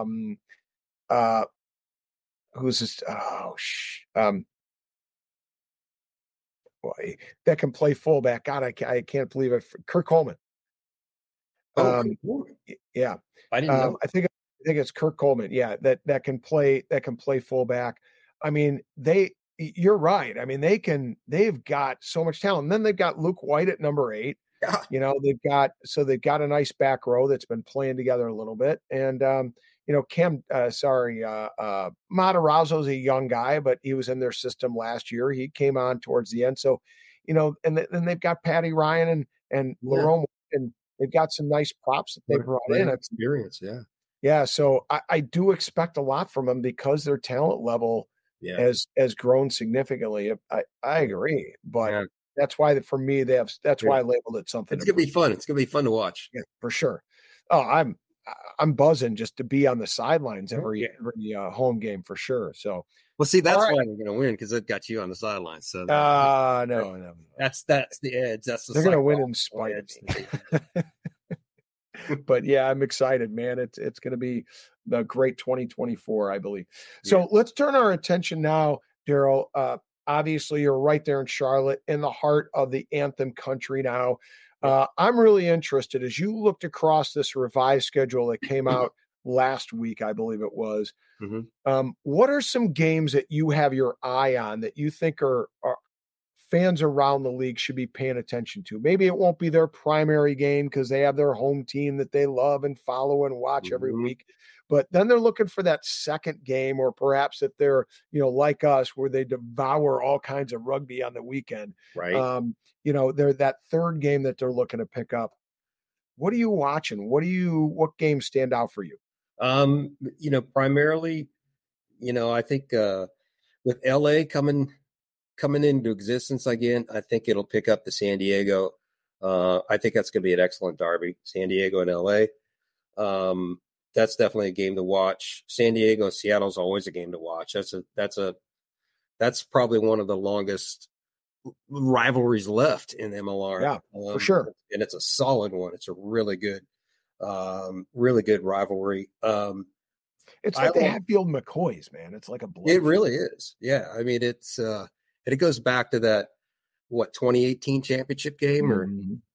who's this? That can play fullback. God, I can't believe it. Kirk Coleman. Yeah, I didn't know. I think it's Kirk Coleman. Yeah, that can play fullback. I mean, you're right. I mean, they've got so much talent. And then they've got Luke White at number 8. Yeah. They've got a nice back row that's been playing together a little bit. And Matarazzo's a young guy, but he was in their system last year. He came on towards the end. So, and then they've got Patty Ryan and Lerone, and they've got some nice props that they brought in. Experience, yeah. Yeah, so I do expect a lot from them because their talent level has grown significantly. I agree, but that's why for me that's why I labeled it something. It's gonna be fun. It's gonna be fun to watch. Yeah, for sure. Oh, I'm buzzing just to be on the sidelines every home game for sure. So well, see, that's why they're gonna win, because it got you on the sidelines. So no. That's the edge. They're gonna win in spite of me. But yeah, I'm excited, man. It's going to be the great 2024, I believe. So let's turn our attention now, Daryl. Obviously, you're right there in Charlotte, in the heart of the Anthem country now. I'm really interested as you looked across this revised schedule that came out last week, I believe it was. What are some games that you have your eye on that you think are fans around the league should be paying attention to? Maybe it won't be their primary game because they have their home team that they love and follow and watch every week. But then they're looking for that second game, or perhaps if they're, like us, where they devour all kinds of rugby on the weekend. Right. They're that third game that they're looking to pick up. What are you watching? What games stand out for you? Primarily, I think with LA coming into existence again, I think it'll pick up the San Diego. I think that's going to be an excellent derby, San Diego and LA. That's definitely a game to watch. San Diego and Seattle is always a game to watch. That's probably one of the longest rivalries left in MLR. Yeah, for sure. And it's a solid one. It's a really good rivalry. It's like the Hatfield McCoys, man. It's like a blood. It really is. Yeah. I mean, it's it goes back to that 2018 championship game or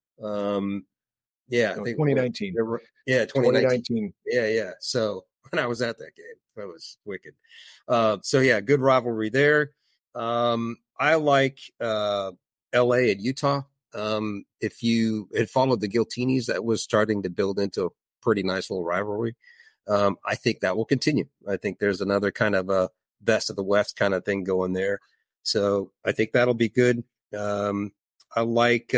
I think 2019. 2019. Yeah. So when I was at that game, that was wicked. Good rivalry there. I like LA and Utah. If you had followed the Giltinis, that was starting to build into a pretty nice little rivalry. I think that will continue. I think there's another kind of a best of the West kind of thing going there. So I think that'll be good. I like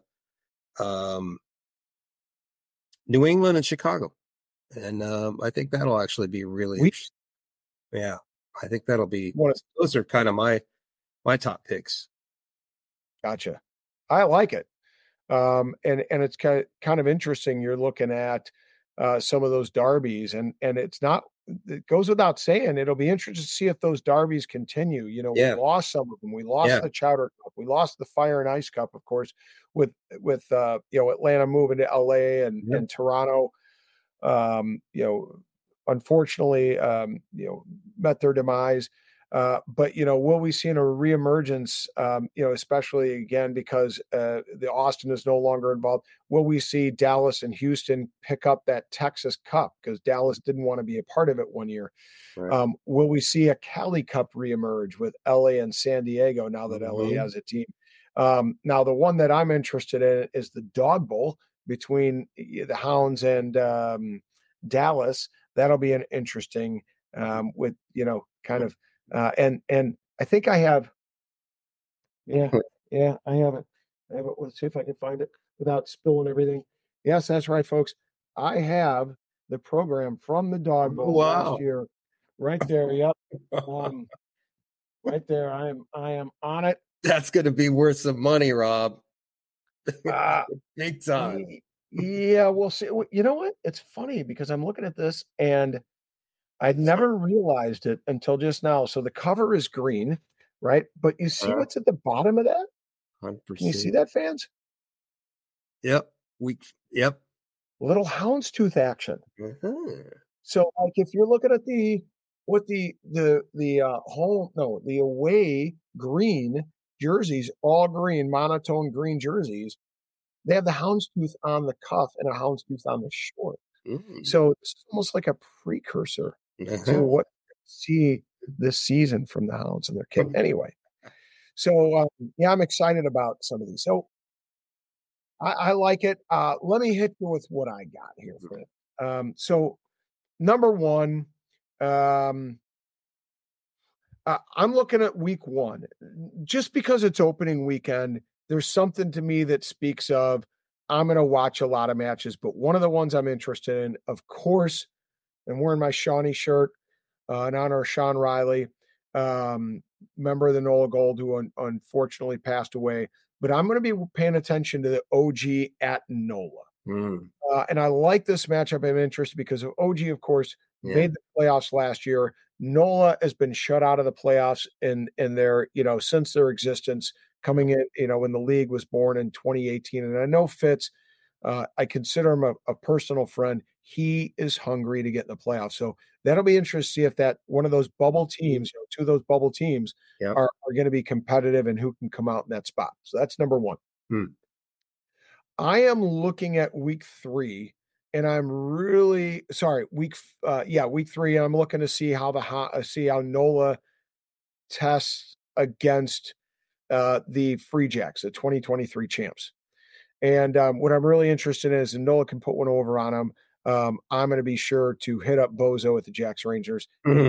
New England and Chicago. And I think that'll actually be really interesting. Yeah, I think that'll be those are kind of my top picks. Gotcha. I like it. And it's kind of interesting. You're looking at some of those derbies, and it goes without saying, it'll be interesting to see if those derbies continue. We lost some of them. We lost the Chowder Cup. We lost the Fire and Ice Cup, of course, with Atlanta moving to LA and Toronto. Unfortunately, met their demise. But will we see a reemergence, especially again, because the Austin is no longer involved? Will we see Dallas and Houston pick up that Texas Cup because Dallas didn't want to be a part of it one year? Right. Will we see a Cali Cup reemerge with LA and San Diego now that LA has a team? Now, the one that I'm interested in is the Dog Bowl between the Hounds and Dallas. That'll be an interesting with, kind of. And I think I have, I have it. Let's see if I can find it without spilling everything. Yes, that's right, folks. I have the program from the Dog Bowl last year, right there. Yep, right there. I am on it. That's going to be worth some money, Rob. Big time. Yeah, we'll see. You know what? It's funny because I'm looking at this and I'd never realized it until just now. So the cover is green, right? But you see what's at the bottom of that? 100%. Can you see that, fans? Yep. Little houndstooth action. So, like, if you're looking at the away green jerseys, all green, monotone green jerseys, they have the houndstooth on the cuff and a houndstooth on the short. So it's almost like a precursor to what you see this season from the Hounds and their kit. Anyway, so I'm excited about some of these. So I like it. Let me hit you with what I got here for it. So number one, I'm looking at week one. Just because it's opening weekend, there's something to me that speaks of I'm going to watch a lot of matches, but one of the ones I'm interested in, of course, I'm wearing my Shawnee shirt in honor of Sean Riley, member of the NOLA Gold, who unfortunately passed away. But I'm going to be paying attention to the OG at NOLA. And I like this matchup. I'm interested because of OG, of course, made the playoffs last year. NOLA has been shut out of the playoffs in their, since their existence. Coming in, when the league was born in 2018. And I know Fitz, I consider him a personal friend. He is hungry to get in the playoffs. So that'll be interesting to see if that one of those bubble teams, two of those bubble teams are going to be competitive and who can come out in that spot. So that's number one. I am looking at week 3, and I'm really sorry, week 3. And I'm looking to see how NOLA tests against the Free Jacks, the 2023 champs. And what I'm really interested in is if NOLA can put one over on them. I'm going to be sure to hit up Bozo at the Jacks Rangers.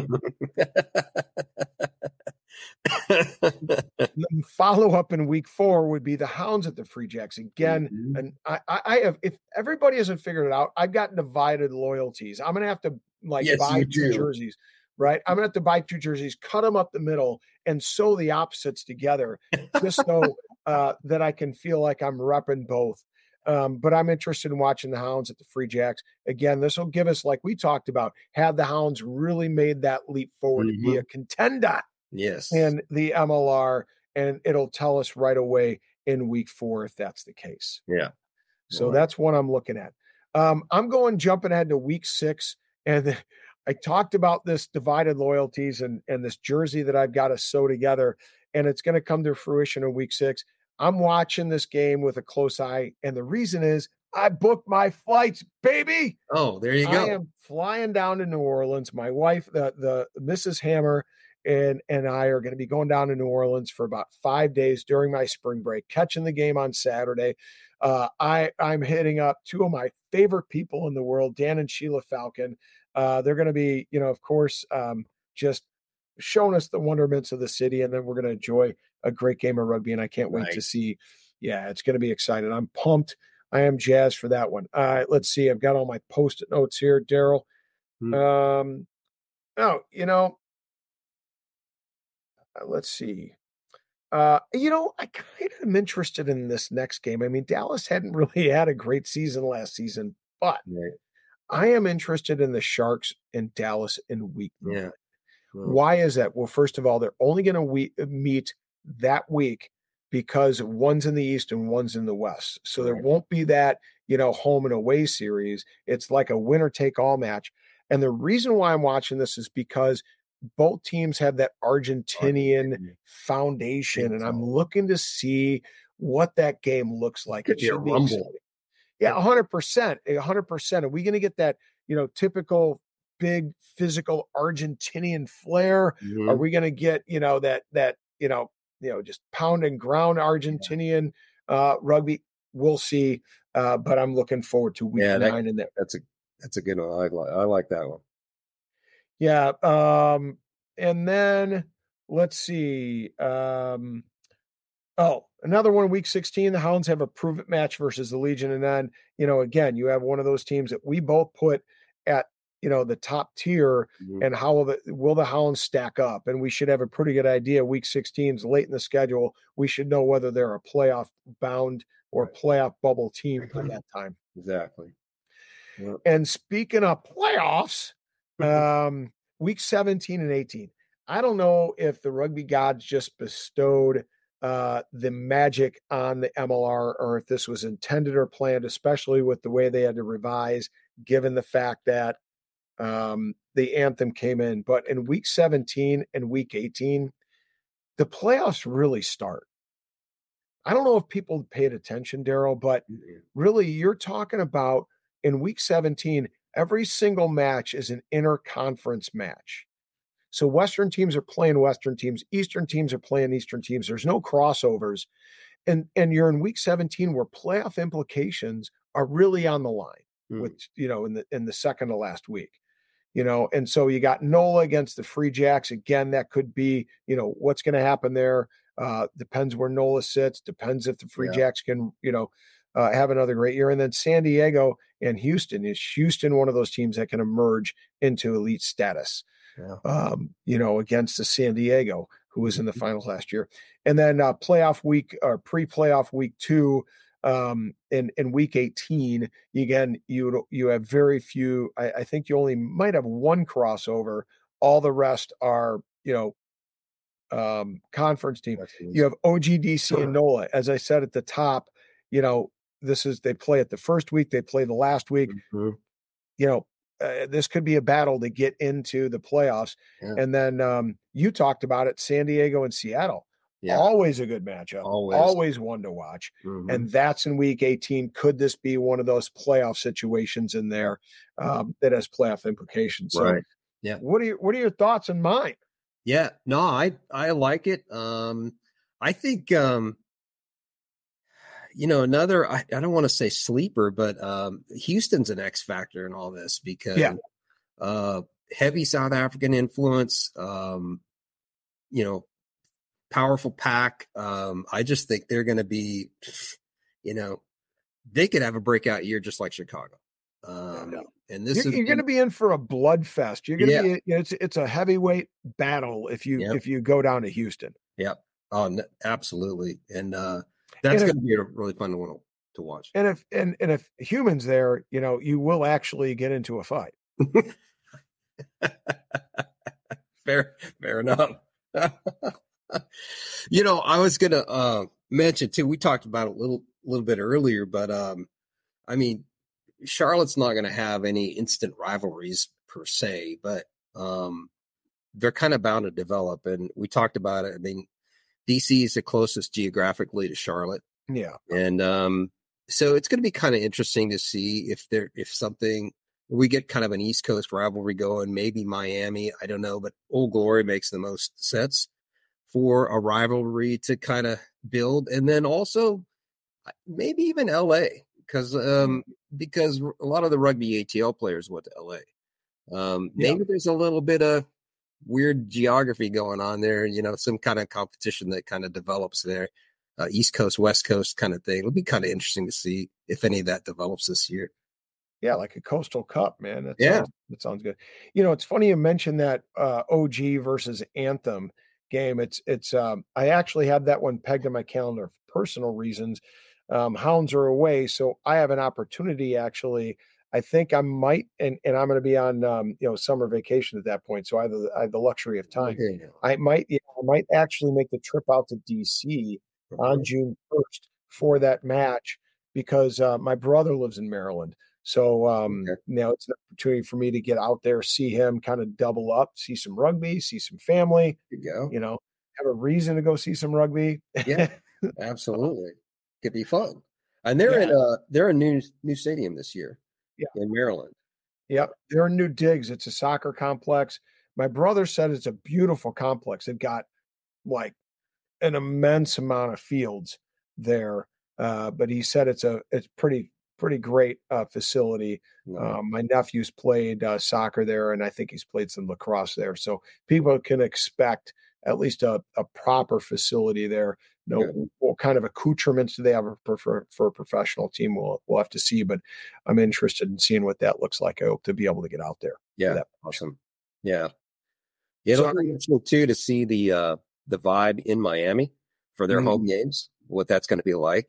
Follow up in week 4 would be the Hounds at the Free Jacks again. Mm-hmm. And I have, if everybody hasn't figured it out, I've got divided loyalties. I'm going to have to buy 2 jerseys, right? I'm going to have to buy 2 jerseys, cut them up the middle, and sew the opposites together just so that I can feel like I'm repping both. But I'm interested in watching the Hounds at the Free Jacks. Again, this will give us, like we talked about, have the Hounds really made that leap forward to be a contender in the MLR, and it'll tell us right away in week 4 if that's the case. Yeah. So that's what I'm looking at. I'm jumping ahead to week 6, and I talked about this divided loyalties and this jersey that I've got to sew together, and it's going to come to fruition in week 6. I'm watching this game with a close eye, and the reason is I booked my flights, baby. Oh, there you go. I am flying down to New Orleans. My wife, the Mrs. Hammer, and I are going to be going down to New Orleans for about 5 days during my spring break, catching the game on Saturday. I'm hitting up 2 of my favorite people in the world, Dan and Sheila Falcon. They're going to be, of course, just showing us the wonderments of the city, and then we're going to enjoy a great game of rugby, and I can't wait to see. Yeah, it's going to be exciting. I'm pumped. I am jazzed for that one. All right, let's see. I've got all my Post-it notes here, Daryl. Let's see. I kind of am interested in this next game. I mean, Dallas hadn't really had a great season last season, but I am interested in the Sharks and Dallas in week 3. Yeah. Why is that? Well, first of all, they're only going to meet that week because one's in the East and one's in the West. So there won't be that, home and away series. It's like a winner take all match. And the reason why I'm watching this is because both teams have that Argentinian foundation, and I'm looking to see what that game looks like. It should be rumble. Yeah, 100%. 100%. Are we going to get that, typical big physical Argentinian flair? Mm-hmm. Are we going to get, that just pound and ground Argentinian rugby? We'll see. But I'm looking forward to week 9 in there. That's a good one. I like that one. Yeah. And then let's see. Another one, week 16, the Hounds have a prove it match versus the Legion. And then, again, you have one of those teams that we both put at, the top tier, and how will the Hounds stack up? And we should have a pretty good idea. Week 16 is late in the schedule. We should know whether they're a playoff bound or playoff bubble team by that time. Exactly. Yep. And speaking of playoffs, week 17 and 18, I don't know if the rugby gods just bestowed the magic on the MLR or if this was intended or planned, especially with the way they had to revise, given the fact that the anthem came in. But in week 17 and week 18, the playoffs really start. I don't know if people paid attention, Daryl, but really you're talking about in week 17, every single match is an interconference match. So Western teams are playing Western teams, Eastern teams are playing Eastern teams. There's no crossovers. And you're in week 17 where playoff implications are really on the line with, in the second to last week. And so you got NOLA against the Free Jacks. Again, that could be, what's going to happen there. Depends where NOLA sits, depends if the Free Jacks can, have another great year. And then San Diego and Houston. Is Houston one of those teams that can emerge into elite status, against the San Diego, who was in the finals last year. And then playoff week or pre-playoff week 2, in week 18, again, you have very few. I think you only might have one crossover. All the rest are, conference team. You have OGDC and NOLA. As I said at the top, they play it the first week, they play the last week. This could be a battle to get into the playoffs. And then you talked about it, San Diego and Seattle. Always a good matchup. Always one to watch. Mm-hmm. And that's in week 18. Could this be one of those playoff situations in there that has playoff implications? So, yeah. What are your thoughts and mine? Yeah, no, I like it. I think another, I don't want to say sleeper, but Houston's an X factor in all this because heavy South African influence, powerful pack. I just think they're going to be, they could have a breakout year just like Chicago. And this you're going to be in for a blood fest. You're going to be, it's a heavyweight battle if you go down to Houston. Yep. Oh, absolutely. And that's going to be a really fun one to watch. And if humans there, you will actually get into a fight. Fair enough. I was going to mention too, we talked about it a little bit earlier, but Charlotte's not going to have any instant rivalries per se, but they're kind of bound to develop. And we talked about it. I mean, DC is the closest geographically to Charlotte. Yeah. And so it's going to be kind of interesting to see if we get kind of an East Coast rivalry going, maybe Miami, I don't know, but Old Glory makes the most sense for a rivalry to kind of build. And then also maybe even LA, because a lot of the rugby ATL players went to LA. Maybe there's a little bit of weird geography going on there, some kind of competition that kind of develops there, East Coast, West Coast kind of thing. It'll be kind of interesting to see if any of that develops this year. Yeah, like a Coastal Cup, man. That sounds good. It's funny you mentioned that OG versus Anthem game. It's I actually have that one pegged in my calendar for personal reasons. Hounds are away, so I have an opportunity actually. I think I might, and I'm going to be on, summer vacation at that point. So I have the luxury of time. Okay. I might actually make the trip out to DC on June 1st for that match because my brother lives in Maryland. So now it's an opportunity for me to get out there, see him, kind of double up, see some rugby, see some family. There you go. Have a reason to go see some rugby. Yeah, absolutely. Could be fun. And they're in a new stadium this year. In Maryland. Yep. They're in New Digs. It's a soccer complex. My brother said it's a beautiful complex. It got like an immense amount of fields there. But he said it's pretty great facility. No. My nephew's played soccer there, and I think he's played some lacrosse there. So people can expect at least a proper facility there. What kind of accoutrements do they have for a professional team? We'll have to see, but I'm interested in seeing what that looks like. I hope to be able to get out there. Yeah, awesome. Yeah, it'll be interesting too to see the vibe in Miami for their home games. What that's going to be like.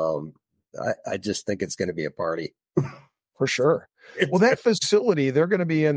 I just think it's going to be a party for sure. Well, that facility, they're going to be in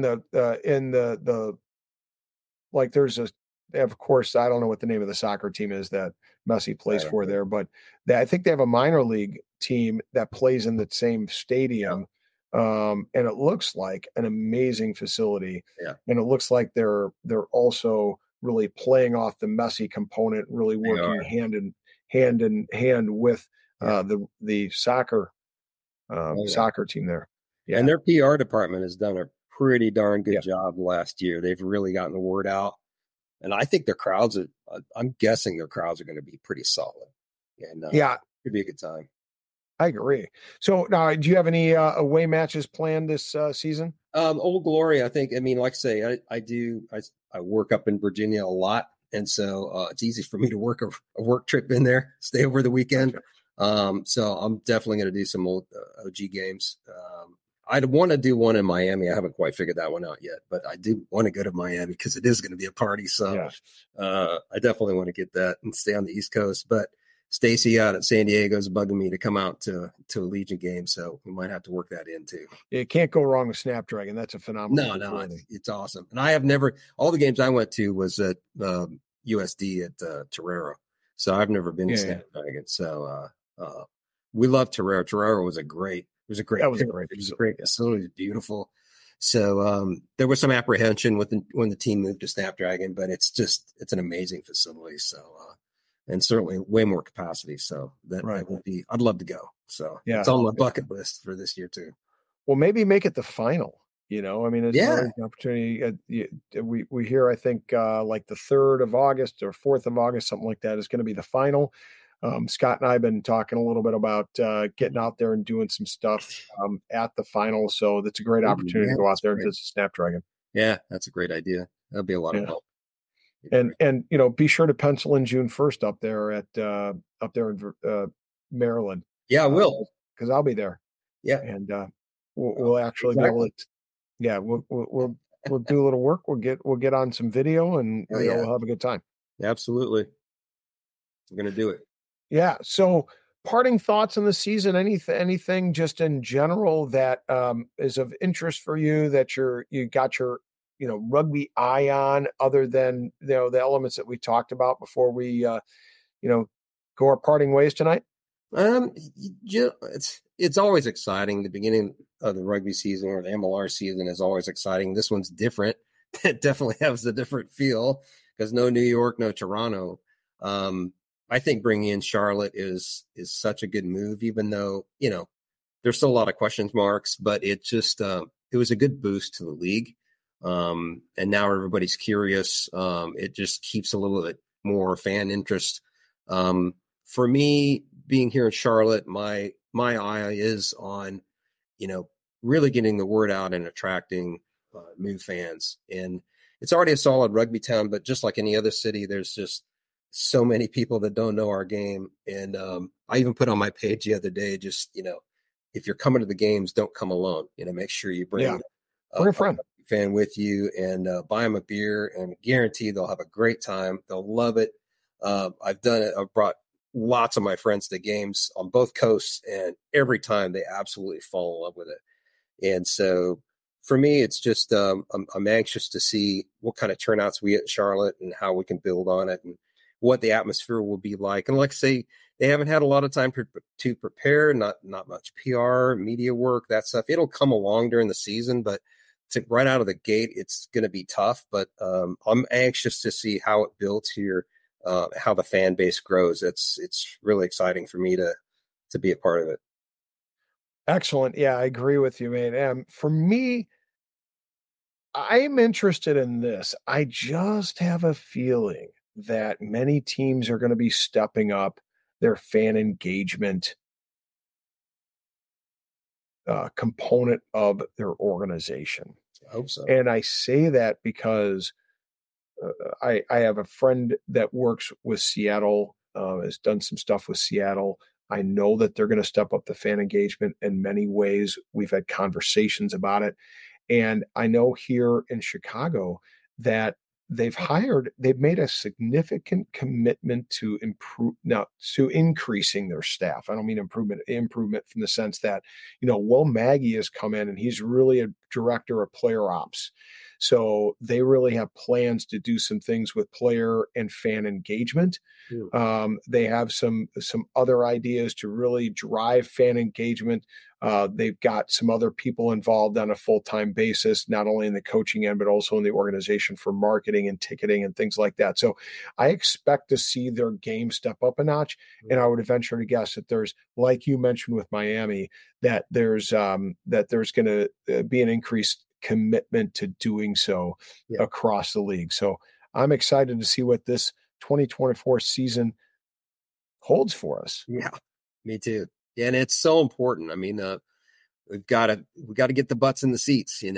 the like. There's of course, I don't know what the name of the soccer team is that Messi plays for there, but I think they have a minor league team that plays in the same stadium. Yeah. And it looks like an amazing facility. Yeah. And it looks like they're also really playing off the Messi component, really working hand in hand with the soccer soccer team there. Yeah. And their PR department has done a pretty darn good job last year. They've really gotten the word out. And I think their crowds I'm guessing their crowds are going to be pretty solid. And it'd be a good time. I agree. So now, do you have any away matches planned this season? Old Glory, I think. I mean, like I say, I work up in Virginia a lot. And so it's easy for me to work a work trip in there, stay over the weekend. Gotcha. So I'm definitely going to do some old OG games. I'd want to do one in Miami. I haven't quite figured that one out yet, but I do want to go to Miami because it is going to be a party. So I definitely want to get that and stay on the East Coast. But Stacy out at San Diego is bugging me to come out to a Legion game, so we might have to work that in too. You can't go wrong with Snapdragon. That's a phenomenal. No, it's awesome. And I have never all the games I went to was at USD at Torero, so I've never been to Snapdragon. So we love Torero. Torero was a great. It was a great facility. It was beautiful. So there was some apprehension when the team moved to Snapdragon, but it's an amazing facility. So and certainly way more capacity. So that would be, I'd love to go. So it's on my bucket list for this year too. Well, maybe make it the final. You know, I mean, it's always an opportunity. We hear, I think, like the 3rd of August or 4th of August, something like that, is going to be the final. Scott and I have been talking a little bit about getting out there and doing some stuff at the final. So that's a great opportunity to go out there and visit Snapdragon. Yeah, that's a great idea. That'll be a lot of help. And you know, be sure to pencil in June 1st up there in Maryland. Yeah, I will, because I'll be there. Yeah, and we'll actually be able to. Yeah, we'll do a little work. We'll get on some video, and we'll have a good time. Absolutely, we're gonna do it. Yeah. So, parting thoughts on the season? Anything just in general that is of interest for you that you got your rugby eye on, other than the elements that we talked about before we go our parting ways tonight? It's always exciting. The beginning of the rugby season or the MLR season is always exciting. This one's different. It definitely has a different feel because no New York, no Toronto. I think bringing in Charlotte is such a good move, even though, there's still a lot of question marks, but it just, it was a good boost to the league. And now everybody's curious. It just keeps a little bit more fan interest. For me, being here in Charlotte, my eye is on, really getting the word out and attracting new fans. And it's already a solid rugby town, but just like any other city, there's just so many people that don't know our game. And I even put on my page the other day, just, if you're coming to the games, don't come alone. Make sure you bring a friend fan with you and buy them a beer, and guarantee they'll have a great time. They'll love it. I've done it. I've brought lots of my friends to games on both coasts, and every time they absolutely fall in love with it. And so for me, it's just I'm anxious to see what kind of turnouts we get in Charlotte and how we can build on it and what the atmosphere will be like. And like I say, they haven't had a lot of time to prepare, not much PR, media work, that stuff. It'll come along during the season, but right out of the gate, it's going to be tough. But I'm anxious to see how it builds here, how the fan base grows. It's really exciting for me to be a part of it. Excellent. Yeah, I agree with you, man. For me, I'm interested in this. I just have a feeling that many teams are going to be stepping up their fan engagement component of their organization. I hope so. And I say that because I have a friend that works with Seattle, has done some stuff with Seattle. I know that they're going to step up the fan engagement in many ways. We've had conversations about it. And I know here in Chicago that they've made a significant commitment to increasing their staff. I don't mean improvement from the sense that, Will Maggie has come in and he's really a director of player ops. So they really have plans to do some things with player and fan engagement. They have some other ideas to really drive fan engagement. They've got some other people involved on a full-time basis, not only in the coaching end, but also in the organization for marketing and ticketing and things like that. So I expect to see their game step up a notch. And I would venture to guess that there's, like you mentioned with Miami, that there's going to be an increased commitment to doing so across the league. So I'm excited to see what this 2024 season holds for us. Yeah, me too. Yeah, and it's so important. I mean, we've got to get the butts in the seats, and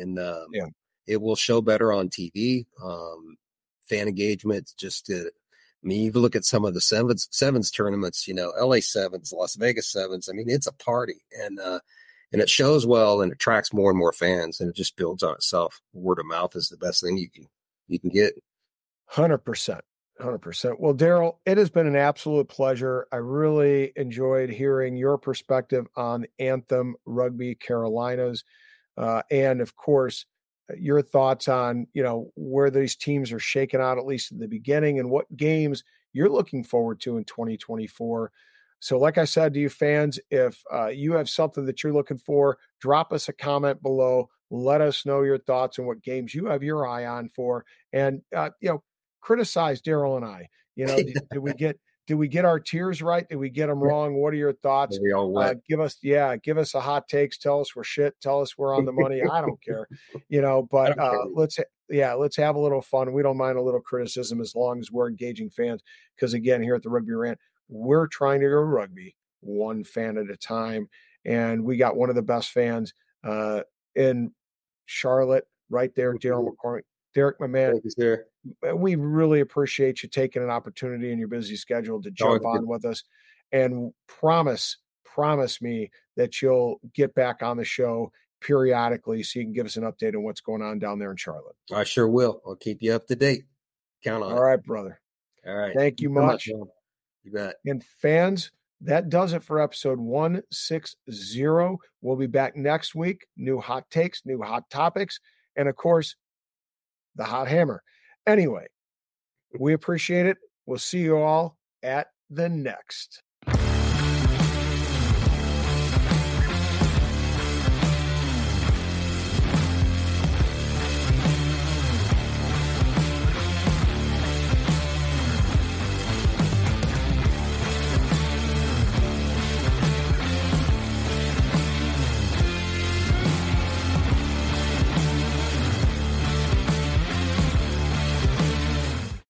it will show better on TV. Fan engagement, you look at some of the sevens tournaments, LA Sevens, Las Vegas Sevens. I mean, it's a party, and it shows well and attracts more and more fans, and it just builds on itself. Word of mouth is the best thing you can get. 100%. 100%. Well, Daryl, it has been an absolute pleasure. I really enjoyed hearing your perspective on Anthem Rugby Carolinas. And of course, your thoughts on, where these teams are shaking out, at least in the beginning, and what games you're looking forward to in 2024. So like I said to you fans, if you have something that you're looking for, drop us a comment below. Let us know your thoughts on what games you have your eye on for. And, criticize Daryl and I. You know, did we get our tiers right? Did we get them wrong? What are your thoughts? We all wet. Give us a hot takes. Tell us we're shit. Tell us we're on the money. I don't care, you know, but let's have a little fun. We don't mind a little criticism as long as we're engaging fans. Because again, here at the Rugby Rant, we're trying to go rugby one fan at a time. And we got one of the best fans in Charlotte right there, Daryl McCormick. Derek, my man, thank you, sir. We really appreciate you taking an opportunity in your busy schedule to jump on with us, and promise me that you'll get back on the show periodically so you can give us an update on what's going on down there in Charlotte. I sure will. I'll keep you up to date. Count on it. All right, brother. All right. Thank you much. You bet. And fans, that does it for episode 160. We'll be back next week. New hot takes, new hot topics, and of course, the hot hammer. Anyway, we appreciate it. We'll see you all at the next.